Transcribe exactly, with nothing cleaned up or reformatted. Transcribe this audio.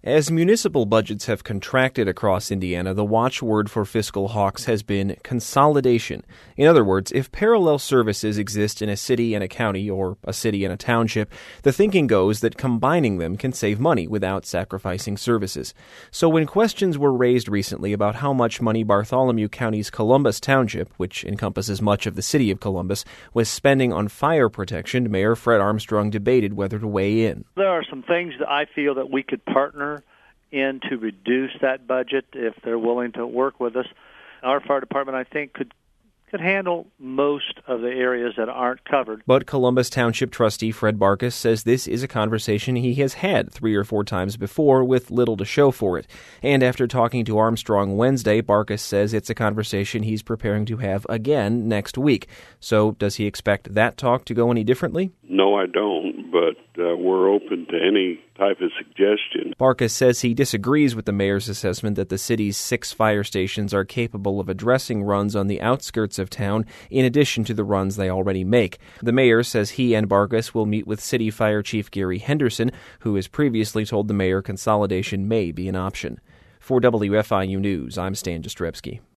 As municipal budgets have contracted across Indiana, the watchword for fiscal hawks has been consolidation. In other words, if parallel services exist in a city and a county, or a city and a township, the thinking goes that combining them can save money without sacrificing services. So when questions were raised recently about how much money Bartholomew County's Columbus Township, which encompasses much of the city of Columbus, was spending on fire protection, Mayor Fred Armstrong debated whether to weigh in. There are some things that I feel that we could partner in to reduce that budget if they're willing to work with us. Our fire department, I think, could could handle most of the areas that aren't covered. But Columbus Township trustee Fred Barkas says this is a conversation he has had three or four times before with little to show for it. And after talking to Armstrong Wednesday, Barkas says it's a conversation he's preparing to have again next week. So does he expect that talk to go any differently? No, I don't, but uh, we're open to any type of suggestion. Barkas says he disagrees with the mayor's assessment that the city's six fire stations are capable of addressing runs on the outskirts of town in addition to the runs they already make. The mayor says he and Barkas will meet with City Fire Chief Gary Henderson, who has previously told the mayor consolidation may be an option. For W F I U News, I'm Stan Jastrzebski.